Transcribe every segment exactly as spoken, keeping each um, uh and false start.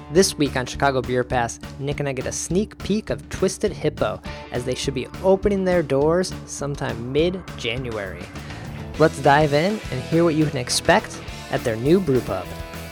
This week on Chicago Beer Pass, Nick and I get a sneak peek of Twisted Hippo, as they should be opening their doors sometime mid-January. Let's dive in and hear what you can expect at their new brew pub.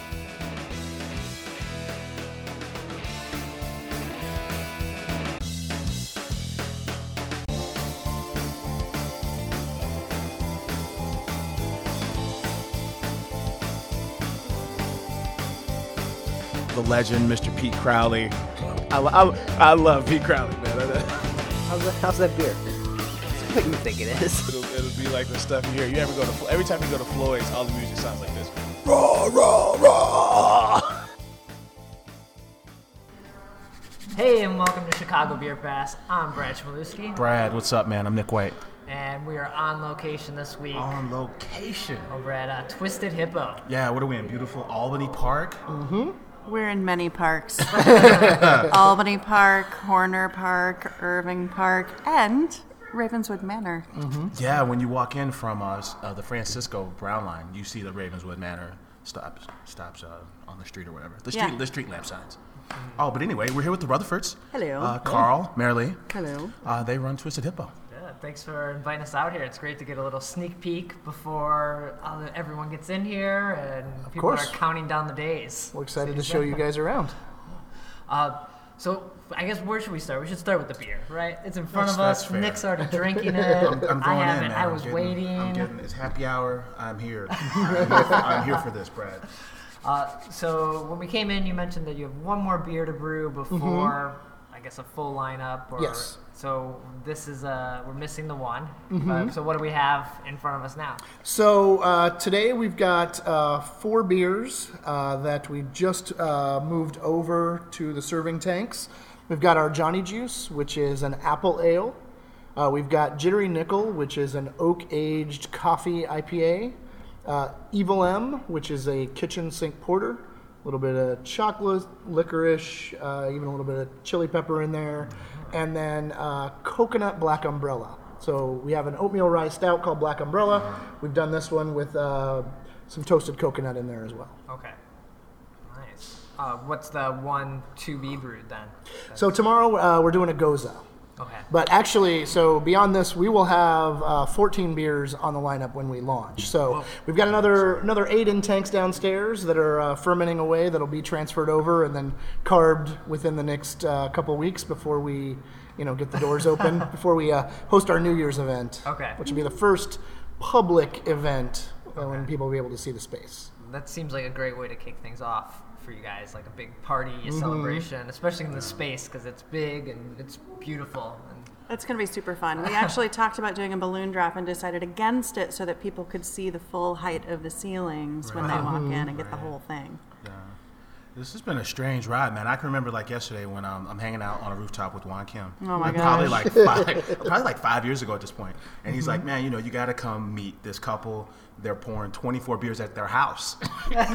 The legend, Mister Pete Crowley. I, I, I love Pete Crowley, man. How's that, how's that beer? It's what you think it is. It'll, it'll be like the stuff you hear. You ever go to every time you go to Floyd's, all the music sounds like this. Raw, raw, raw. Hey, and welcome to Chicago Beer Pass. I'm Brad Chmielewski. Brad, what's up, man? I'm Nick White. And we are on location this week. On location. Over at uh, Twisted Hippo. Yeah, what are we in? Beautiful Albany Park? Mm-hmm. We're in many parks. Albany Park, Horner Park, Irving Park, and Ravenswood Manor. Mm-hmm. Yeah, when you walk in from uh, uh, the Francisco Brown Line, you see the Ravenswood Manor stops stops uh, on the street or whatever. The street, Yeah. the street lamp signs. Oh, but anyway, we're here with the Rutherfords. Hello. Uh, Carl, Marilee. Hello. Uh, they run Twisted Hippo. Yeah, thanks for inviting us out here. It's great to get a little sneak peek before uh, everyone gets in here and people course. are counting down the days. We're excited to show you guys around. Uh, so I guess where should we start? We should start with the beer, right? It's in front That's- of us. that's fair. Nick's already drinking it. I'm, I'm I going haven't. in, man. I I'm was getting- waiting. I'm getting, it's happy hour. I'm here. I'm here, for, I'm here for this, Brad. Uh, so when we came in, you mentioned that you have one more beer to brew before, mm-hmm. I guess, a full lineup. Or, Yes. So this is uh, we're missing the one. Mm-hmm. Uh, so what do we have in front of us now? So uh, today we've got uh, four beers uh, that we just uh, moved over to the serving tanks. We've got our Johnny Juice, which is an apple ale. Uh, we've got Jittery Nickel, which is an oak-aged coffee I P A. Uh, Evil M, which is a kitchen sink porter. A little bit of chocolate, licorice, uh, even a little bit of chili pepper in there. And then uh, Coconut Black Umbrella. So we have an oatmeal rye stout called Black Umbrella. We've done this one with uh, some toasted coconut in there as well. Okay. Nice. Uh, what's the one to be brewed then? So tomorrow uh, we're doing a Goza. Okay. But actually, so beyond this, we will have uh, fourteen beers on the lineup when we launch. So we've got another another eight in tanks downstairs that are uh, fermenting away that'll be transferred over and then carved within the next uh, couple weeks before we, you know, get the doors open, before we uh, host our New Year's event. Okay. Which will be the first public event uh, when people will be able to see the space. That seems like a great way to kick things off for you guys, like a big party, a celebration, especially in the space because it's big and it's beautiful. And It's going to be super fun. We actually talked about doing a balloon drop and decided against it so that people could see the full height of the ceilings when they walk in and get the whole thing. Yeah. This has been a strange ride, man. I can remember like yesterday when um, I'm hanging out on a rooftop with Juan Kim. Oh my like, Probably gosh. like five, probably like five years ago at this point. And he's like, man, you know, you got to come meet this couple. They're pouring twenty-four beers at their house. Yeah.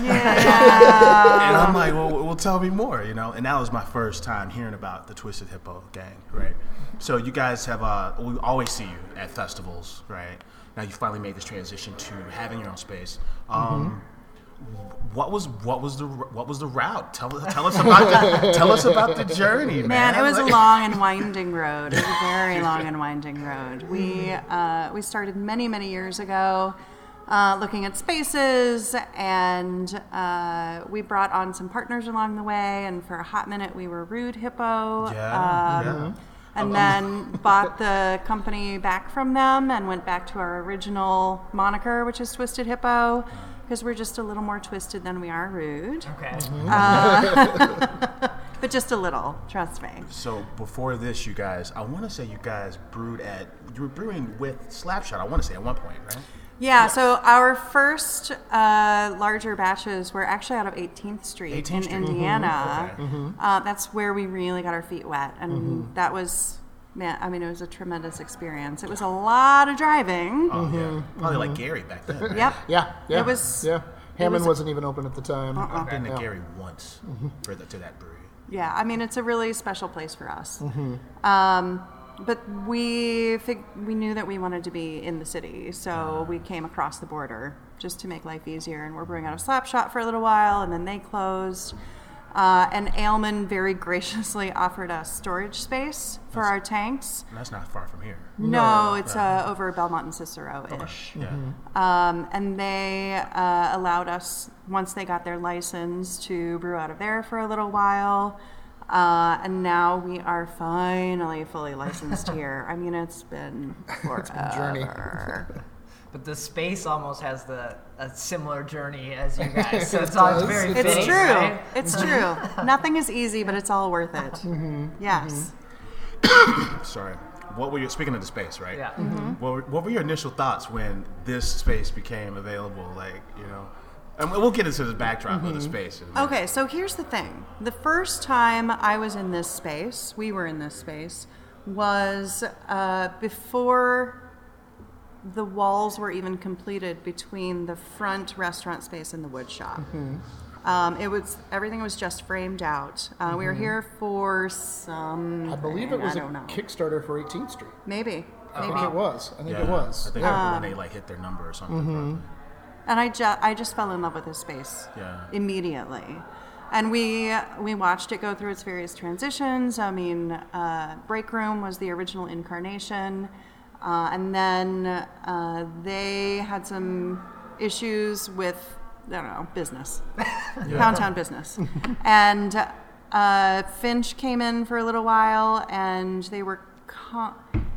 And I'm like, well, well, tell me more, you know. And that was my first time hearing about the Twisted Hippo gang, right? So you guys have, uh, we always see you at festivals, right? Now you finally made this transition to having your own space. Um, mm-hmm. What was what was the what was the route? Tell tell us about the, tell us about the journey, man. Man, it was a Like- long and winding road. It was a very long and winding road. We uh, we started many many years ago. Uh, looking at spaces, and uh, we brought on some partners along the way, and for a hot minute we were Rude Hippo, Yeah, um, yeah. and then bought the company back from them and went back to our original moniker, which is Twisted Hippo, because we're just a little more twisted than we are rude. okay. Uh, but just a little, trust me. So before this, you guys, I want to say you guys brewed at you were brewing with Slapshot. I want to say at one point, right? Yeah, so our first uh, larger batches were actually out of eighteenth Street eighteenth in Street. Indiana. Okay. Mm-hmm. Uh, that's where we really got our feet wet, and Mm-hmm. that was, man, I mean, it was a tremendous experience. It was a lot of driving. Oh yeah, probably like Gary back then. Right? Yep. Yeah, yeah. It was- Yeah. Hammond was- wasn't even open at the time. Uh-uh. I've been to Yeah. Gary once for the, to that brewery. Yeah, I mean, it's a really special place for us. Mm-hmm. Um, but we fig- we knew that we wanted to be in the city, so we came across the border just to make life easier. And we're brewing out of Slapshot for a little while, and then they closed. Uh, and Ailman very graciously offered us storage space for our tanks. And that's not far from here. No, it's uh, over Belmont and Cicero-ish. Yeah. Um, and they uh, allowed us, once they got their license, to brew out of there for a little while. Uh, and now we are finally fully licensed here. I mean, it's been forever. It's been a journey. But the space almost has the a similar journey as you guys, so it's It all does. very It's fitting, true. right? It's true. Nothing is easy, but it's all worth it. Yes. Sorry. What were you speaking of the space, right? Yeah. What were, what were your initial thoughts when this space became available? Like, you know, and we'll get into the backdrop of the space. in a minute. Okay, so here's the thing. The first time I was in this space, we were in this space, was uh, before the walls were even completed between the front restaurant space and the wood shop. Um, it was everything was just framed out. Uh, We were here for some. I believe it was I a don't know. Kickstarter for eighteenth Street. Maybe, I maybe. think it was. I think Yeah, it was. I think when they like hit their number or something. And I just I just fell in love with this space Yeah. immediately. And we we watched it go through its various transitions. I mean, uh, Break Room was the original incarnation, uh, and then uh, they had some issues with I don't know business, Pound Town business, and uh, Finch came in for a little while, and they were. Con-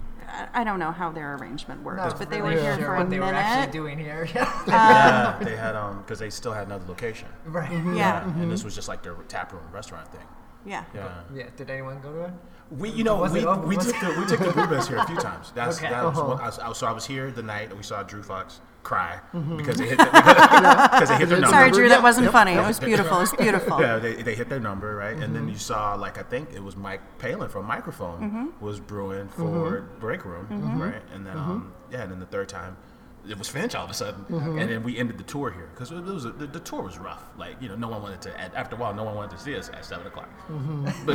I don't know how their arrangement worked, Not but they really were here sure for a what they minute. were actually doing here. Yeah, they had um because they still had another location. Right. Yeah, And this was just like their tap room restaurant thing. yeah. Yeah. Yeah. Did anyone go to it? We, you know, Was we, it open? we Was took the we took the Rubens here a few times. That's Okay. that was Uh-huh. one, I was, I was- so I was here the night that we saw Drew Fox cry because they hit the, because, because they hit their number. Sorry, Drew, that wasn't Yep. funny. It was beautiful. It was beautiful. Yeah, they, they hit their number, right? And then you saw, like, I think it was Mike Palin from Microphone was brewing for Break Room, right? And then, um, yeah, and then the third time, it was Finch all of a sudden. And then we ended the tour here because it was a, the, the tour was rough. Like, you know, no one wanted to, at, after a while, no one wanted to see us at seven o'clock. But,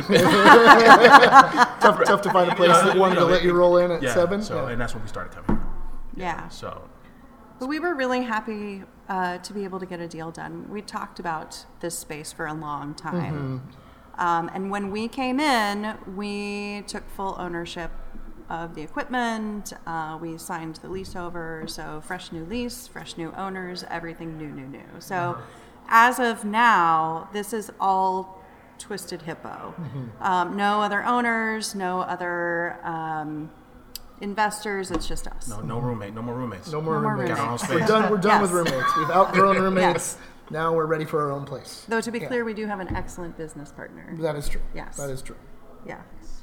tough, tough to find a place You know, that wanted you know, to let you roll in at yeah, seven. So, Yeah. and that's when we started coming here. Yeah. So, But we were really happy uh, to be able to get a deal done. We talked about this space for a long time. Um, and when we came in, we took full ownership of the equipment. Uh, we signed the lease over. So fresh new lease, fresh new owners, everything new, new, new. So as of now, this is all Twisted Hippo. Um, no other owners, no other um, investors. It's just us. no, no roommate, no more roommates. No more No more roommates. Got our own roommates. space. We're done. We're done with Yes. roommates. We've outgrown roommates. Yes. Now we're ready for our own place. Though to be Yeah. clear, we do have an excellent business partner. That is true. Yes. That is true. Yeah.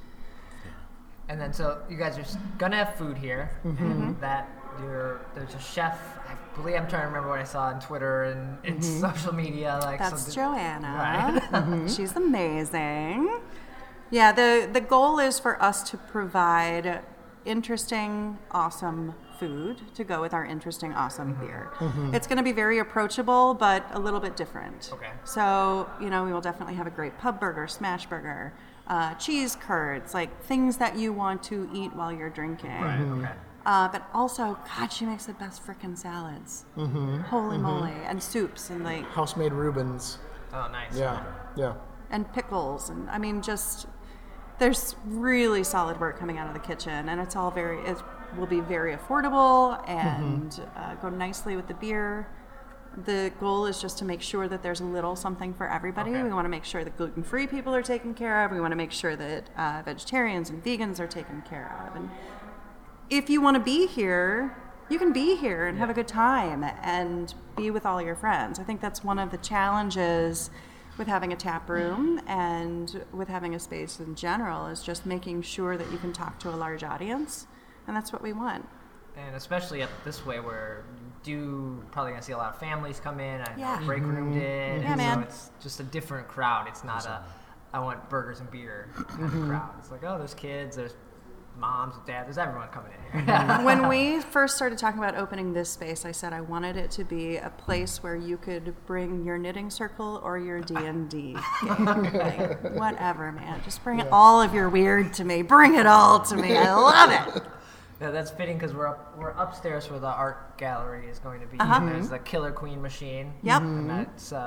And then so you guys are s- gonna have food here, and that you're there's a chef. I believe I'm trying to remember what I saw on Twitter and in social media. Like That's something- Joanna. Right. She's amazing. Yeah, the, the goal is for us to provide interesting, awesome food to go with our interesting, awesome beer. It's going to be very approachable, but a little bit different. Okay. So, you know, we will definitely have a great pub burger, smash burger, uh, cheese curds, like things that you want to eat while you're drinking. Right. Okay. Uh, but also, God, she makes the best frickin' salads. Holy moly. And soups and like, House-made Reubens. Oh, nice. Yeah. Yeah. and pickles. And I mean, just, there's really solid work coming out of the kitchen. And it's all very, it will be very affordable and uh, go nicely with the beer. The goal is just to make sure that there's a little something for everybody. Okay. We want to make sure that gluten-free people are taken care of. We want to make sure that uh, vegetarians and vegans are taken care of. And if you want to be here, you can be here and have a good time and be with all your friends. I think that's one of the challenges with having a tap room and with having a space in general is just making sure that you can talk to a large audience. And that's what we want. And especially up this way where you do probably gonna see a lot of families come in. I Yeah. know Break Room did. Yeah, and man. So it's just a different crowd. It's not a I want burgers and beer kind of crowd. It's like, oh, there's kids, there's moms, dads, there's everyone coming in here. When we first started talking about opening this space, I said I wanted it to be a place where you could bring your knitting circle or your D and D game. Like, whatever, man. Just bring all of your weird to me. Bring it all to me. I love it. Yeah, that's fitting because we're up, we're upstairs where the art gallery is going to be. Uh-huh. There's the Killer Queen machine. Yep. And that's uh,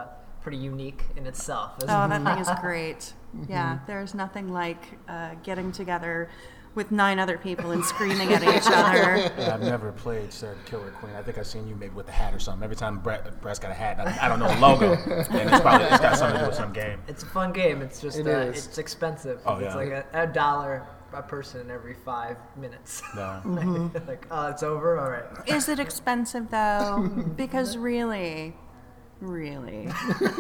pretty unique in itself. Isn't Oh, it? that thing is great. Yeah, there's nothing like uh, getting together with nine other people and screaming at each other. Yeah, I've never played said Killer Queen. I think I've seen you maybe with a hat or something. Every time Brett, Brett's got a hat, I, I don't know the logo, and it's probably it's got something to do with some game. It's a fun game. It's just It uh, is. it's expensive. Oh, It's yeah. like a, a dollar a person every five minutes. No. Like, oh, it's over. All right. Is it expensive though? Because really, really,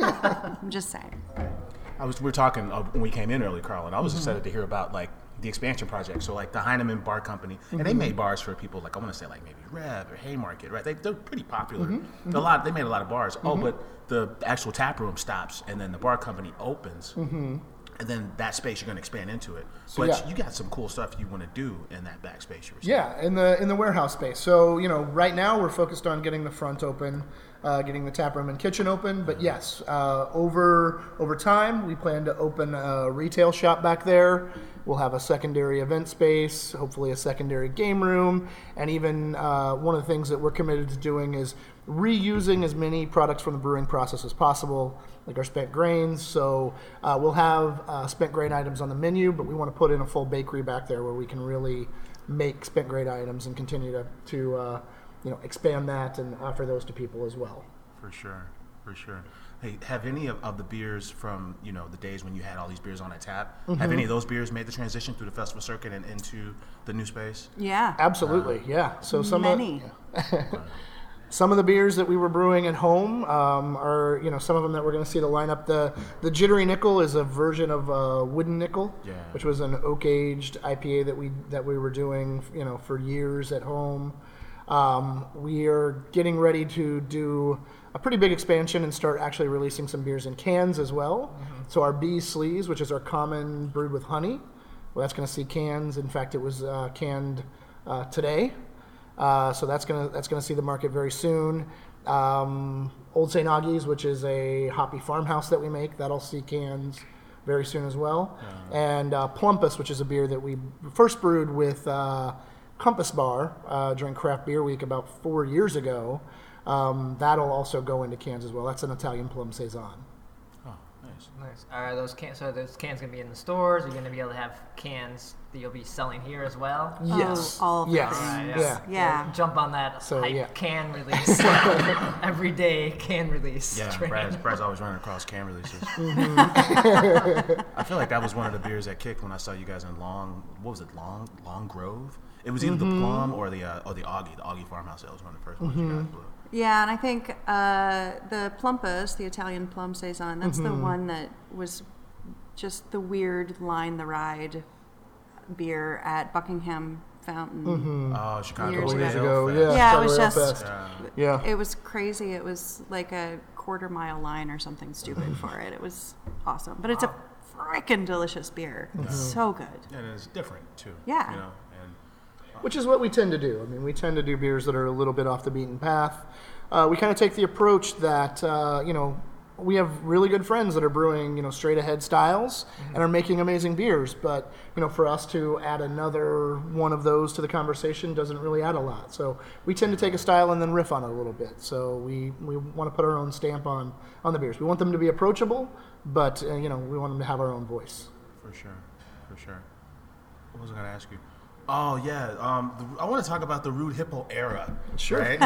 I'm just saying. I was we were talking uh, when we came in early, Carl, and I was excited to hear about like the expansion project. So like the Heinemann Bar Company, and they made bars for people like I want to say like maybe Rev or Haymarket, right? They, they're pretty popular. A lot. They made a lot of bars. Oh, but the actual tap room stops, and then the bar company opens, and then that space you're going to expand into it. So, but yeah. you got some cool stuff you want to do in that back space. You were saying. Yeah, in the in the warehouse space. So you know, right now we're focused on getting the front open, uh, getting the tap room and kitchen open. But yes, uh, over over time we plan to open a retail shop back there. We'll have a secondary event space, hopefully a secondary game room, and even uh, one of the things that we're committed to doing is reusing as many products from the brewing process as possible, like our spent grains. So uh, we'll have uh, spent grain items on the menu, but we want to put in a full bakery back there where we can really make spent grain items and continue to, to uh, you know, expand that and offer those to people as well. For sure, for sure. Hey, have any of, of the beers from, you know, the days when you had all these beers on at tap, have any of those beers made the transition through the festival circuit and into the new space? Yeah. Absolutely, yeah. So some Many. Of, some of the beers that we were brewing at home um, are, you know, some of them that we're going to see the lineup. The the Jittery Nickel is a version of uh, Wooden Nickel, Yeah. which was an oak aged I P A that we that we were doing, you know, for years at home. Um, we are getting ready to do a pretty big expansion and start actually releasing some beers in cans as well. So our Bee Sleaze, which is our common brewed with honey, well, that's going to see cans. In fact, it was uh, canned uh, today. Uh, so that's gonna that's gonna see the market very soon. Um, Old Saint Augie's, which is a hoppy farmhouse that we make, that'll see cans very soon as well. And uh, Plumpus, which is a beer that we first brewed with uh, Compass Bar uh, during Craft Beer Week about four years ago. Um, that'll also go into cans as well. That's an Italian plum saison. Oh, nice. Nice. Are those cans? So are those cans gonna be in the stores? Are you gonna be able to have cans that you'll be selling here as well? Yes. Oh, all of yes. those. Alright, Yeah. Yeah. Jump on that So, hype yeah. can release every day. Can release. Yeah, train. Brad's, Brad's always running across can releases. I feel like that was one of the beers that kicked when I saw you guys in Long. What was it? Long Long Grove. It was either the Plum or the uh, or the Augie. The Augie Farmhouse Ale was one of the first ones you guys blew. Yeah, and I think uh, the Plumpus, the Italian plum saison, that's the one that was just the weird line the ride beer at Buckingham Fountain. Oh, Chicago Years Ale Years ago. ago, Fest. yeah. Yeah, it was Chicago Ale just- Fest. Yeah. Yeah. It was crazy. It was like a quarter mile line or something stupid for it. It was awesome, but it's a freaking delicious beer. It's so good. And it's different too. Yeah. You know, and Which is what we tend to do. I mean, we tend to do beers that are a little bit off the beaten path. Uh, we kind of take the approach that, uh, you know, we have really good friends that are brewing, you know, straight ahead styles and are making amazing beers. But, you know, for us to add another one of those to the conversation doesn't really add a lot. So we tend to take a style and then riff on it a little bit. So we, we want to put our own stamp on, on the beers. We want them to be approachable, but, uh, you know, we want them to have our own voice. for sure, for sure. What was I going to ask you? Oh yeah, um, the, I want to talk about the Rude Hippo era. Sure. Right?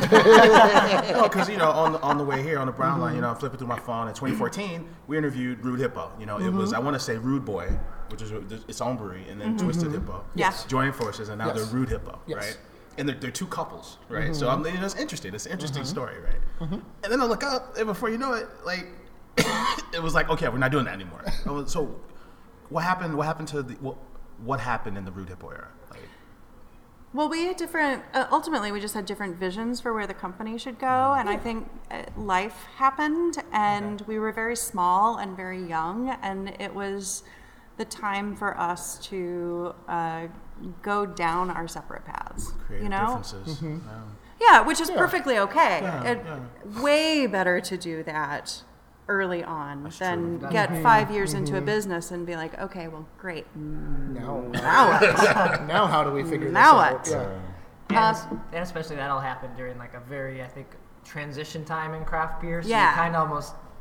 No, because you know, on the, on the way here on the Brown line, you know, I'm flipping through my phone. In twenty fourteen, we interviewed Rude Hippo. You know, it was I want to say Rude Boy, which is its own brewery, and then Twisted Hippo. Yes. Joining forces, and now Yes. they're Rude Hippo, Yes. right? And they're, they're two couples, right? So I'm, you know, it's interesting. It's an interesting story, right? And then I look up, and before you know it, like it was like, okay, we're not doing that anymore. I was- so what happened? What happened to the what, what happened in the Rude Hippo era? Like, Well, we had different, uh, ultimately, we just had different visions for where the company should go. And I think uh, life happened, and we were very small and very young. And it was the time for us to uh, go down our separate paths. creative you know? differences. Yeah. Yeah, which is perfectly okay. Yeah, it, Way better to do that early on than true. get five years into a business and be like, okay, well, great. Now, Now what? now how do we figure this Now out? what? Yeah. And, and especially that'll happen during like a very, I think, transition time in craft beer. So Yeah. you kind of almost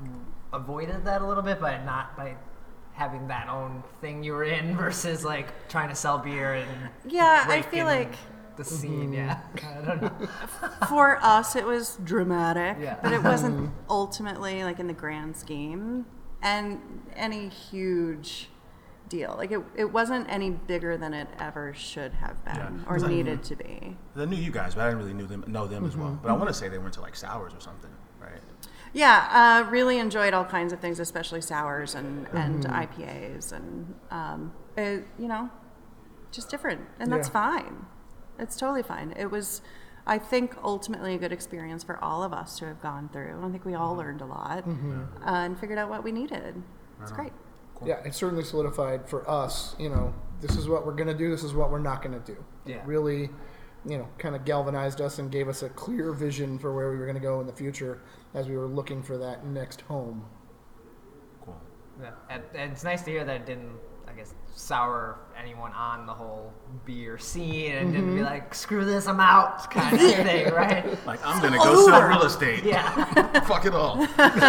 avoided that a little bit by not by having that own thing you were in versus like trying to sell beer and Yeah, I rake feel in like the scene. Yeah, I don't know. for us it was dramatic, Yeah. but it wasn't ultimately like in the grand scheme and any huge deal. Like it, it wasn't any bigger than it ever should have been Yeah. or 'Cause I- needed to be. I knew you guys, but I didn't really knew them, know them as well. But I want to say they were into like sours or something, right? Yeah, uh, really enjoyed all kinds of things, especially sours and, and I P As, and um, it, you know, just different, and that's Yeah. fine. It's totally fine. It was, I think, ultimately a good experience for all of us to have gone through. I think we all learned a lot uh, and figured out what we needed. It's great. Yeah, it certainly solidified for us, you know, this is what we're going to do, this is what we're not going to do. Yeah. Really, you know, kind of galvanized us and gave us a clear vision for where we were going to go in the future as we were looking for that next home. Cool. Yeah, and, and it's nice to hear that it didn't, I guess, sour anyone on the whole beer scene and didn't be like, screw this, I'm out kind of thing, right? Like, I'm going to go sell real estate. Yeah. Fuck it all.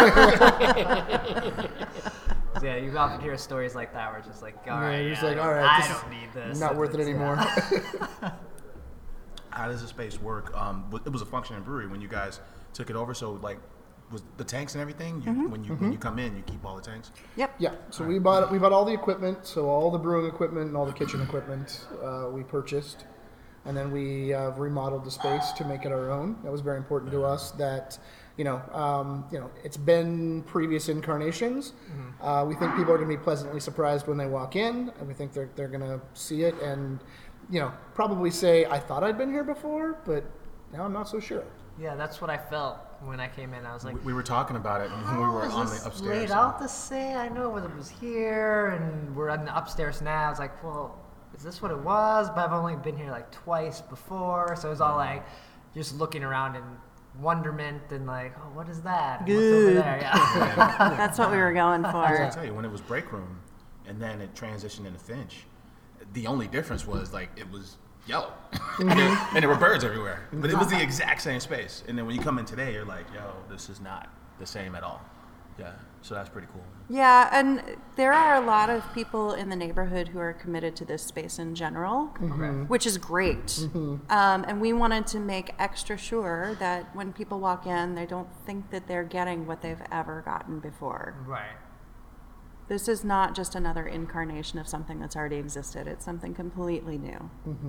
So, yeah, you often hear stories like that where it's just like, all right, you're just yeah, like, I all don't- right, I this don't is need this. not worth it It's- anymore. yeah. How does the space work? Um, it was a functioning brewery when you guys took it over. So, like, was the tanks and everything? You, When you when you come in, you keep all the tanks. Yep. Yeah, so we bought we bought all the equipment, so all the brewing equipment and all the kitchen equipment uh, we purchased, and then we uh, remodeled the space to make it our own. That was very important to us. That you know, um, you know, it's been previous incarnations. Uh, we think people are going to be pleasantly surprised when they walk in, and we think they're they're going to see it and you know probably say, "I thought I'd been here before, but now I'm not so sure." Yeah, that's what I felt when I came in. I was like, We, we were talking about it when we were "How is on this the upstairs. laid out the same? I know it was here, and we're on the upstairs now. I was like, well, is this what it was? But I've only been here like twice before, so it was all like just looking around in wonderment and like, oh, what is that? And what's over there? Yeah. That's what we were going I for. tell you, when it was break room, and then it transitioned into Finch, the only difference was like it was yellow, and, there, and there were birds everywhere. But it was the exact same space. And then when you come in today, you're like, yo, this is not the same at all. Yeah, so that's pretty cool. Yeah, and there are a lot of people in the neighborhood who are committed to this space in general, which is great. Um, and we wanted to make extra sure that when people walk in, they don't think that they're getting what they've ever gotten before. Right. This is not just another incarnation of something that's already existed. It's something completely new.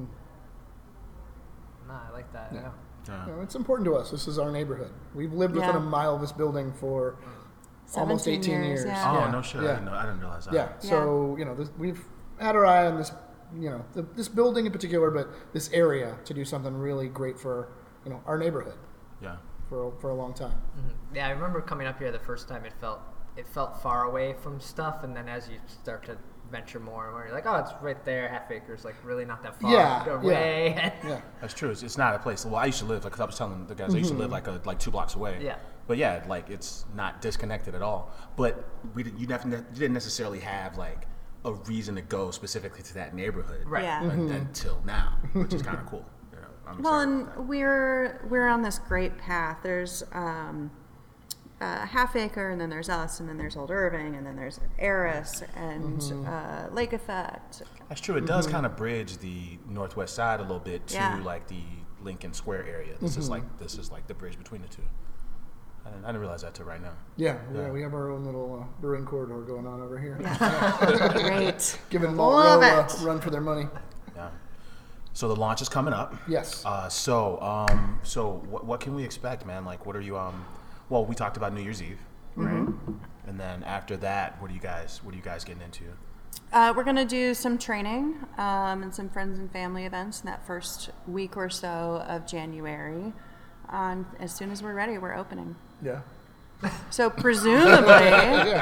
No, I like that. Yeah. Yeah. You know, it's important to us. This is our neighborhood. We've lived within Yeah. a mile of this building for almost seventeen eighteen years, years. yeah. Oh Yeah. no shit! I Yeah. didn't know. I didn't realize that. Yeah. So you know, this, we've had our eye on this, you know, the, this building in particular, but this area to do something really great for you know our neighborhood Yeah. for for a long time. Yeah, I remember coming up here the first time. It felt it felt far away from stuff, and then as you start to venture more and more, you're like, oh, it's right there, half acres, like really not that far Yeah, away. Yeah. That's true. It's, it's not a place. Well, I used to live, like, 'cause I was telling the guys, I used to live like a, like two blocks away. Yeah. But yeah, like it's not disconnected at all. But we did, you, def- you didn't necessarily have like a reason to go specifically to that neighborhood. Right. Yeah. un- Until now, which is kind of cool. You know, I'm Well, excited and about that. we're we're on this great path. There's um, uh, Half Acre, and then there's us, and then there's Old Irving, and then there's Eris and uh, Lake Effect. That's true. It does kind of bridge the northwest side a little bit to Yeah. like the Lincoln Square area. This is like this is like the bridge between the two. I didn't, I didn't realize that till right now. Yeah, yeah, Yeah. we have our own little uh, brewing corridor going on over here. Great. Giving Love Maltro it. a run for their money. Yeah. So the launch is coming up. Yes. Uh, so, um, so what, what can we expect, man? Like, what are you? Um, well, we talked about New Year's Eve, right? And then after that, what are you guys? What are you guys getting into? Uh, we're going to do some training um, and some friends and family events in that first week or so of January. Um, as soon as we're ready, we're opening. Yeah. So presumably,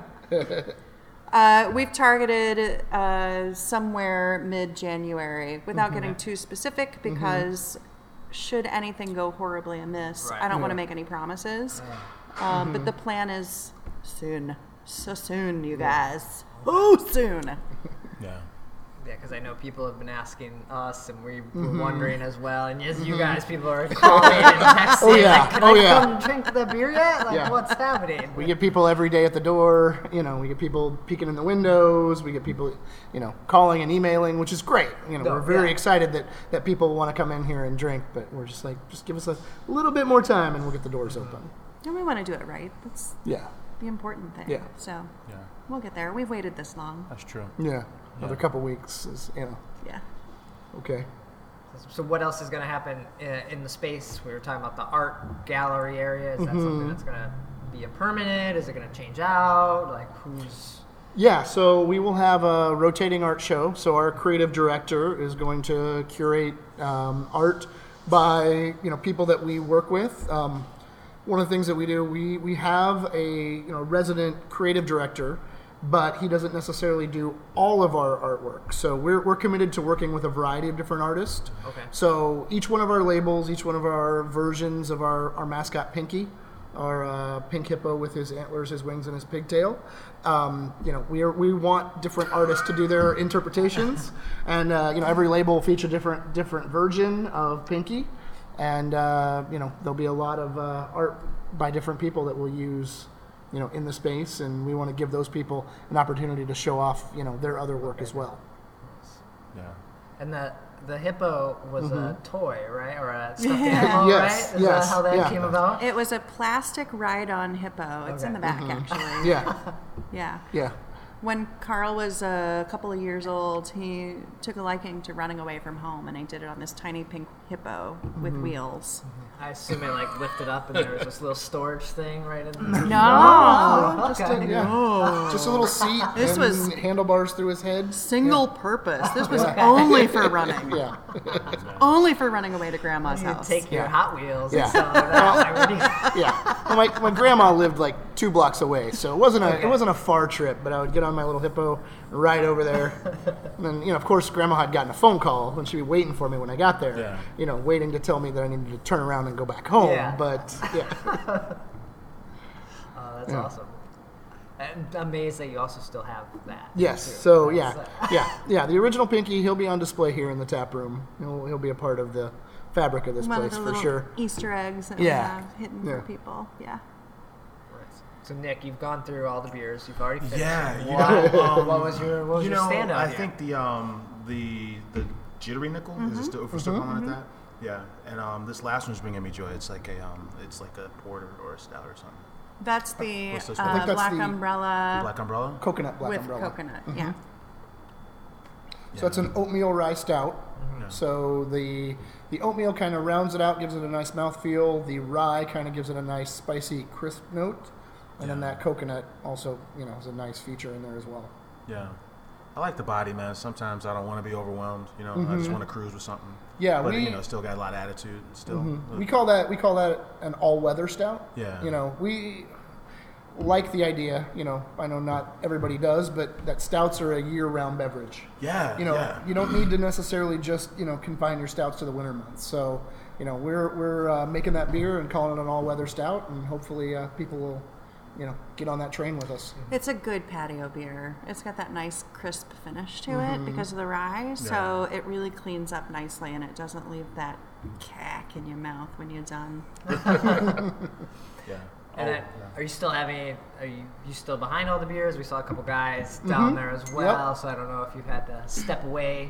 uh, we've targeted uh, somewhere mid-January without getting too specific because should anything go horribly amiss, Right. I don't want Yeah. to make any promises. Um, But the plan is soon. So soon, you guys. Oh, soon. Yeah. Yeah, because I know people have been asking us, and we were Mm-hmm. wondering as well. And as you guys, people are calling and texting, Oh, yeah. like, can Oh, I yeah. come drink the beer yet? Like, Yeah. what's happening? We get people every day at the door. You know, we get people peeking in the windows. We get people, you know, calling and emailing, which is great. You know, No, we're very yeah. excited that, that people want to come in here and drink, but we're just like, just give us a little bit more time and we'll get the doors open. And we want to do it right. That's Yeah, the important thing. Yeah. So Yeah, we'll get there. We've waited this long. that's true. yeah. Another couple weeks is, you know, Yeah. okay. So what else is going to happen in, in the space? We were talking about the art gallery area. Is that Mm-hmm. something that's going to be a permanent? Is it going to change out? Like, who's... Yeah, so we will have a rotating art show. So our creative director is going to curate um, art by, you know, people that we work with. Um, one of the things that we do, we, we have a you know resident creative director, but he doesn't necessarily do all of our artwork. So we're, we're committed to working with a variety of different artists. Okay. So each one of our labels, each one of our versions of our, our mascot Pinky, our uh, pink hippo with his antlers, his wings, and his pigtail. Um, you know, we are, we want different artists to do their interpretations, and uh, you know, every label will feature different different version of Pinky, and uh, you know, there'll be a lot of uh, art by different people that we'll use, you know, in the space, and we want to give those people an opportunity to show off, you know, their other work as well. Yeah. And the the hippo was a toy, right? Or a stuffed animal, Yes, right? Is yes, that how that yeah. came about? It was a plastic ride-on hippo. It's in Okay. the back, actually. Yeah, Yeah. yeah. When Carl was a couple of years old, he took a liking to running away from home, and I did it on this tiny pink hippo with wheels. I assume it like lifted up and there was this little storage thing right in there. No, Just a, yeah. Just a little seat This and was- handlebars through his head. single purpose. This was only for running, Yeah. only for running away to Grandma's You house. take your Yeah. Hot Wheels Yeah. and stuff like that. Like, what do you- Yeah, well, my, my grandma lived like two blocks away, so it wasn't a it wasn't a far trip. But I would get on my little hippo, ride over there, and then you know, of course, grandma had gotten a phone call, and she'd be waiting for me when I got there. Yeah. You know, waiting to tell me that I needed to turn around and go back home. Yeah. But yeah, Oh, that's Yeah. awesome. And amazed that you also still have that. yes. too. So That's, yeah, uh, yeah, yeah. The original Pinky, he'll be on display here in the tap room. He'll he'll be a part of the fabric of this One of place the for little sure. Easter eggs that Yeah. we have hidden Yeah. for people. Yeah. So Nick, you've gone through all the beers. You've already finished. Yeah, you What, know, um, what was your what was you your know, standout? I here? think the um the the jittery nickel is it still if we're still calling it that. Yeah, and um this last one's bringing me joy. It's like a um it's like a porter or a stout or something. That's the What's this one? uh, I think that's black the umbrella Black umbrella. Coconut black with umbrella. coconut. Yeah. So it's an oatmeal rye stout. Yeah. So the the oatmeal kind of rounds it out, gives it a nice mouthfeel. The rye kind of gives it a nice spicy, crisp note, and then Yeah. that coconut also, you know, is a nice feature in there as well. Yeah. I like the body, man. Sometimes I don't want to be overwhelmed. You know, I just want to cruise with something. Yeah, but we- you know, still got a lot of attitude. Still, We call that we call that an all-weather stout. Yeah. You know, we like the idea. You know, I know not everybody does, but that stouts are a year-round beverage. yeah, You know, yeah. you don't need to necessarily just you know confine your stouts to the winter months. So, you know, we're we're uh, making that beer and calling it an all-weather stout, and hopefully uh, people will, you know, get on that train with us. It's a good patio beer. It's got that nice crisp finish to it because of the rye, so it really cleans up nicely and it doesn't leave that cack in your mouth when you're done. yeah. And Oh, I, are you still having? Are you you still behind all the beers? We saw a couple guys down there as well. So I don't know if you've had to step away.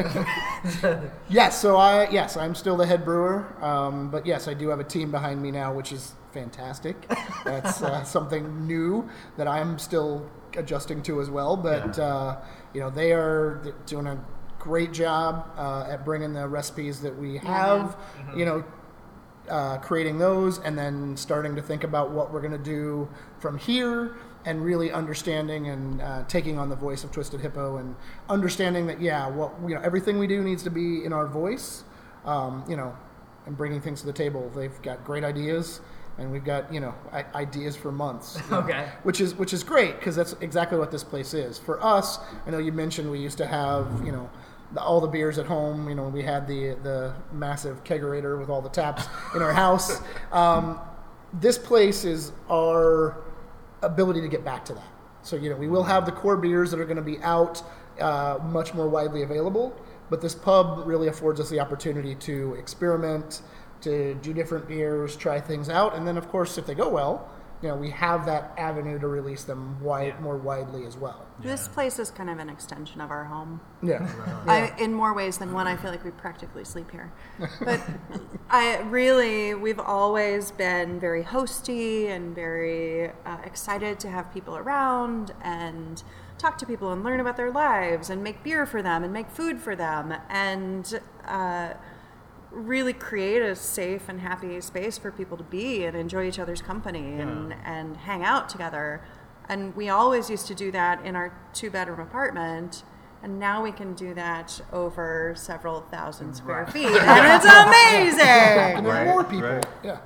Yes, so I yes, I'm still the head brewer, um, but yes, I do have a team behind me now, which is fantastic. That's uh, something new that I'm still adjusting to as well. But uh, you know, they are doing a great job uh, at bringing the recipes that we have. You know. Uh, creating those and then starting to think about what we're going to do from here and really understanding and uh, taking on the voice of Twisted Hippo and understanding that, yeah, what you know, everything we do needs to be in our voice, um, you know, and bringing things to the table. They've got great ideas and we've got, you know, I- ideas for months. you know, Okay. Which is, which is great because that's exactly what this place is. For us, I know you mentioned we used to have, you know, the, all the beers at home. You know, we had the the massive kegerator with all the taps in our house. Um, this place is our ability to get back to that. So, you know, we will have the core beers that are going to be out uh, much more widely available. But this pub really affords us the opportunity to experiment, to do different beers, try things out, and then of course if they go well, you know, we have that avenue to release them wide, yeah. more widely as well. Yeah. This place is kind of an extension of our home. Yeah. I, in more ways than one, I feel like we practically sleep here. But I really, we've always been very hosty and very uh, excited to have people around and talk to people and learn about their lives and make beer for them and make food for them and uh, really create a safe and happy space for people to be and enjoy each other's company yeah. and, and hang out together. And we always used to do that in our two-bedroom apartment, and now we can do that over several thousand square right. feet, and it's amazing! Right. More people. Right. Yeah.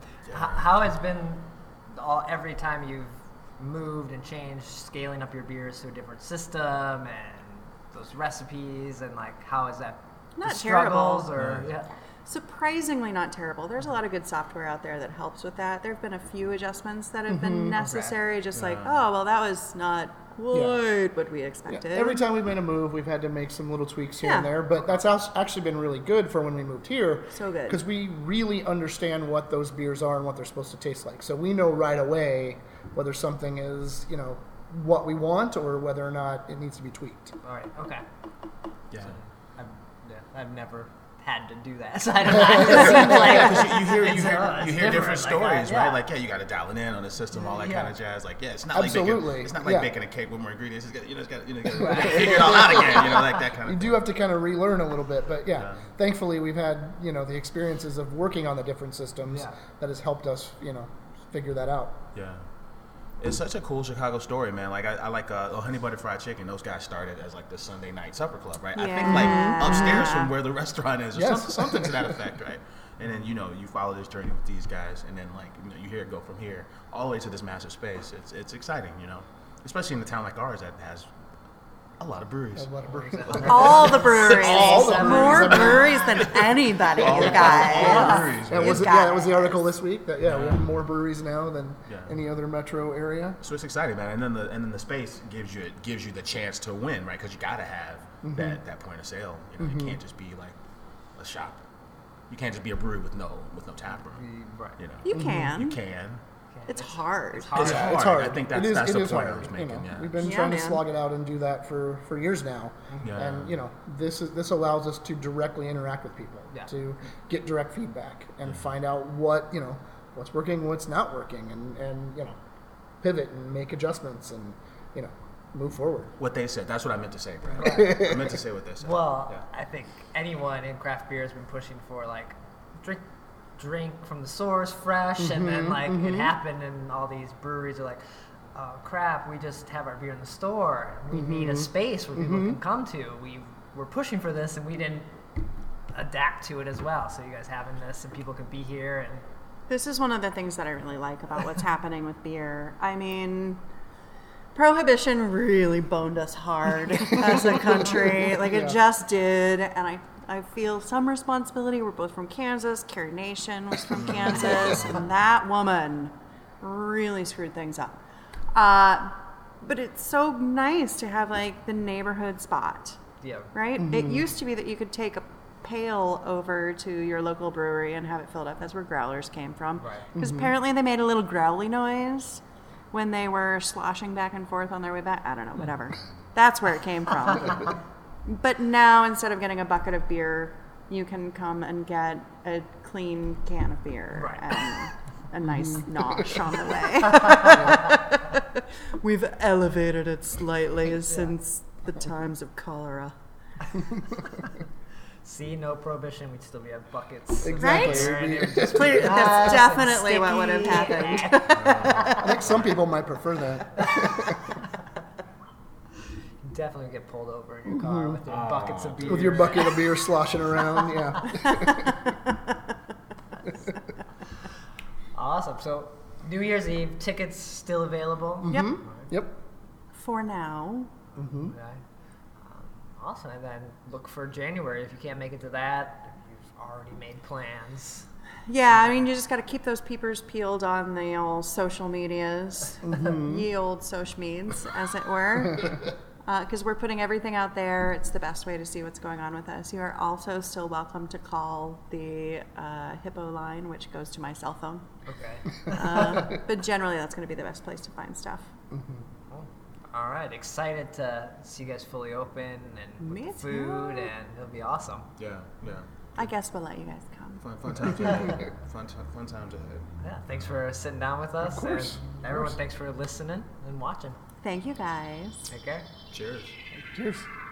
How has been all, every time you've moved and changed, scaling up your beers to a different system and those recipes, and like how is that? Not struggles terrible. Or, yeah. Surprisingly not terrible. There's a lot of good software out there that helps with that. There have been a few adjustments that have mm-hmm. been necessary, okay. just yeah. like, oh, well, that was not quite yeah. what we expected. Yeah. Every time we've made a move, we've had to make some little tweaks here yeah. and there, but that's actually been really good for when we moved here. So good. Because we really understand what those beers are and what they're supposed to taste like. So we know right away whether something is, you know, what we want or whether or not it needs to be tweaked. All right, okay. Yeah. So I've, yeah, I've never had to do that. So I don't know. It seems like yeah, you, you hear you hear, uh, you hear different stories, like, yeah. right? Like, yeah, you got to dial it in on the system, all that yeah. kind of jazz. Like, yeah, it's not Absolutely. like baking, it's not like yeah. baking a cake with more ingredients. It's got, you know, it's got, you know, got to figure it all out again. You know, like that kind of. You thing. do have to kind of relearn a little bit, but yeah, yeah. thankfully we've had you know the experiences of working on the different systems yeah. that has helped us you know figure that out. Yeah. It's such a cool Chicago story, man. Like I, I like uh, oh, Honey Butter Fried Chicken. Those guys started as like the Sunday night supper club, right? Yeah. I think like upstairs from where the restaurant is, or Yes. something, something to that effect, right? And then you know you follow this journey with these guys, and then like you know you hear it go from here all the way to this massive space. It's it's exciting, you know, especially in a town like ours that has a lot of breweries. A lot of breweries. All the breweries. All the breweries. More breweries than anybody, All you the- guys. all the breweries, That man. was You yeah, that guys. was the article this week. That yeah, we have more breweries now than Yeah. any other metro area. So it's exciting, man. And then the and then the space gives you it gives you the chance to win, right? Because you got to have Mm-hmm. that, that point of sale. You know, you can't just be like a shop. You can't just be a brewery with no with no tap room. Right. You know, You can. you can. It's hard. It's hard. It's Yeah, hard. it's hard. I think that's It is- that's it the is point I hard, was you making. know. Yeah. We've been Yeah, trying to man. slog it out and do that for, for years now. Yeah. And you know, this is this allows us to directly interact with people, Yeah. to get direct feedback and find out what you know what's working, what's not working, and, and you know, pivot and make adjustments and you know move forward. What they said. That's what I meant to say, Brad. I meant to say what they said. Well, Yeah. I think anyone in craft beer has been pushing for like drink drink from the source fresh, and then like it happened, and all these breweries are like, oh crap, we just have our beer in the store. We need a space where people can come to. We were pushing for this, and we didn't adapt to it as well. So you guys having this, and people can be here, and This is one of the things that I really like about what's happening with beer. I mean, Prohibition really boned us hard as a country. Like, it Yeah. just did. And I, I feel some responsibility. We're both from Kansas. Carrie Nation was from Kansas. And that woman really screwed things up. Uh, but it's so nice to have, like, the neighborhood spot, yeah, right? It used to be that you could take a pail over to your local brewery and have it filled up. That's where growlers came from. Right. Because apparently they made a little growly noise when they were sloshing back and forth on their way back. I don't know, whatever. That's where it came from. But now, instead of getting a bucket of beer, you can come and get a clean can of beer Right. and a nice nosh on the way. We've elevated it slightly since the times of cholera. See, no prohibition, we'd still be at buckets. Exactly. Right? Beer, and it would just Clear- be That's nice definitely and what would have sticky. happened. I think some people might prefer that. You definitely get pulled over in your car with your buckets of beer. With your bucket of beer sloshing around, yeah. Awesome. So, New Year's Eve, tickets still available? Yep. Yep. For now. Okay. Um, awesome. And then look for January if you can't make it to that. If you've already made plans. Yeah, I mean, you just got to keep those peepers peeled on the old social medias, ye old social meds, as it were. because we're putting everything out there. It's the best way to see what's going on with us. You are also still welcome to call the uh, Hippo line, which goes to my cell phone. Okay. Uh, but generally, that's going to be the best place to find stuff. Mm-hmm. Cool. All right. Excited to see you guys fully open and with Me the food, too. and it'll be awesome. Yeah, yeah. I guess we'll let you guys come. Fun, fun times ahead. Fun, t- fun times ahead. Yeah. Thanks for sitting down with us. Of course, And of everyone, course. thanks for listening and watching. Thank you, guys. Take care. Cheers. Cheers.